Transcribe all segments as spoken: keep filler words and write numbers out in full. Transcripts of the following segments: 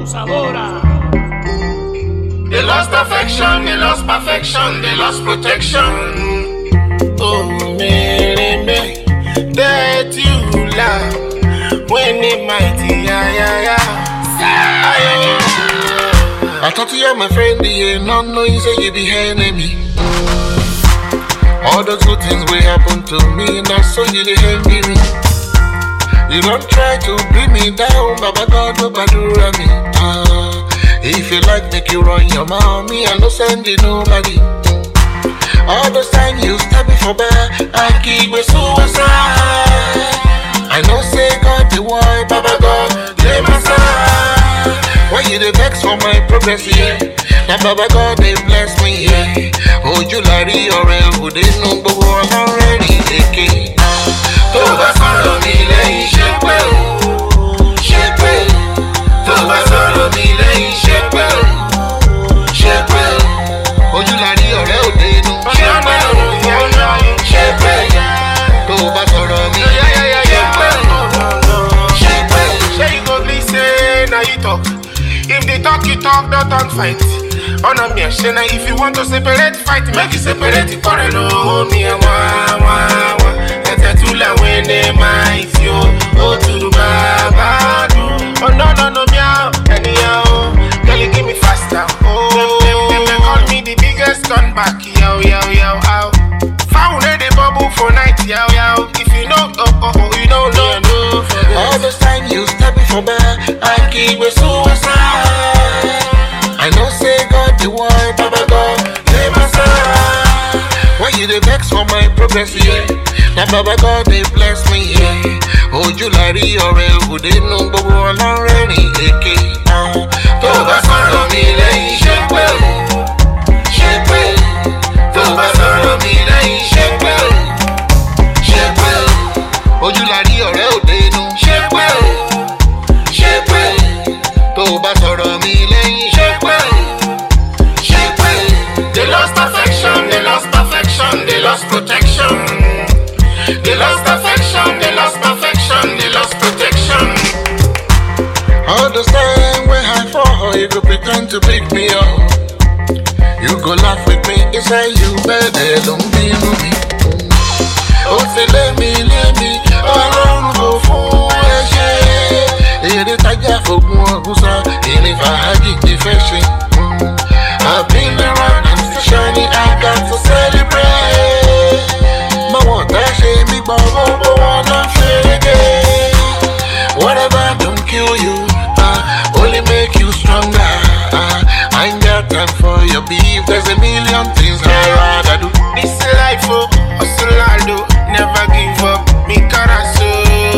Sabora. They lost affection, they lost perfection, they lost protection. Oh, me, me, that you love when it mighty, yeah, yeah, yeah. I thought you were my friend, yeah, no, no, you say you be enemy. All those good things will happen to me, now so you the envy me. You don't try to bring me down, Baba God, Baba do me. Uh, if you like, make you run your mommy, I no send you nobody. All those time you stab me for bad, I keep me suicide. I know say God the why, Baba God, lay my side. Why you the vex for my progress, yeah? Now Baba God, they bless me, yeah. Oh, you lari or else, they know, but I'm already taking. Tó bá sọ̀rọ̀ mi lẹ́yìn ṣépè o, ṣépè o. Tó bá sọ̀rọ̀ mi lẹ́yìn ṣépè o, ṣépè o. Ojú la rí ọ̀rẹ́ òde inú. Ṣépè o, ṣépè o. Tó bá sọ̀rọ̀ mi lẹ́yìn ṣépè o, ṣépè o. Ṣé you go gree say na you talk? If they talk you talk, don't talk fight. Ọ̀nà mi ẹ̀ ṣe na if you want to separate fight, make you separate kọ́rẹ́ ló mi ẹ̀ wá wá wá. When they might you go to the Baba do. Oh no no no meow, anyhow. Girl you give me faster. Oh, them, them, them call me the biggest gun back. Yo yo yo ow. Found the bubble for night. Yo yo. If you know oh oh oh you don't know. No, all this time you stab me for bad, I keep with suicide. I know say God the one, Baba God, lay my side. Why you the vex for my progress, yeah? Now Baba God, they bless me, yeah. Oh, you lari ọ̀rẹ́ òde inú gbogbo ọlọ́rẹ́ ní èké. Tó bá sọ̀rọ̀ mi lẹ́yìn ṣépè o, ṣépè o. Tó bá sọ̀rọ̀ mi lẹ́yìn ṣépè o, ṣépè o. Ojú lari ọ̀rẹ́ òde inú. Ṣépè o, ṣépè o. Tó bá sọ̀rọ̀ mi lẹ́yìn ṣépè o, ṣépè o. They lost affection, they lost perfection, they lost protection. They lost affection, they lost perfection, they lost protection. All the time when I fall, you go pretend to pick me up. You go laugh with me, it's say you better don't be with me. Oh, say let me, let me, alone go for a share. It is a job for one who's a, and if I had it, the fashion. I've been around and still shining, I got to celebrate. My one that shame me, but wanna feel again. Whatever don't kill you, uh, only make you stronger. Uh, I ain't got time for your beef. There's a million things I'd rather do. This life, oh, hustle I do. Never give up. Me carasso,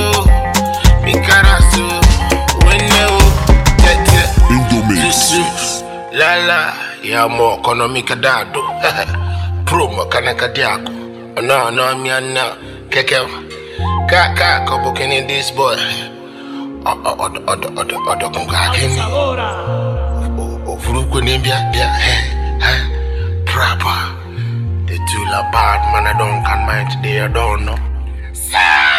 me carasso. When you get it, Indomix. La la, ya mo economic dado. Promo kanaka diako. No, no, me no. Keke, kaka, kobo kini this boy. Odo, odo, odo, odo, odo, kunga kini. O, furuku ni bia, bia, hey, hey, proper. The two la bad man, I don't can mind today, I don't know.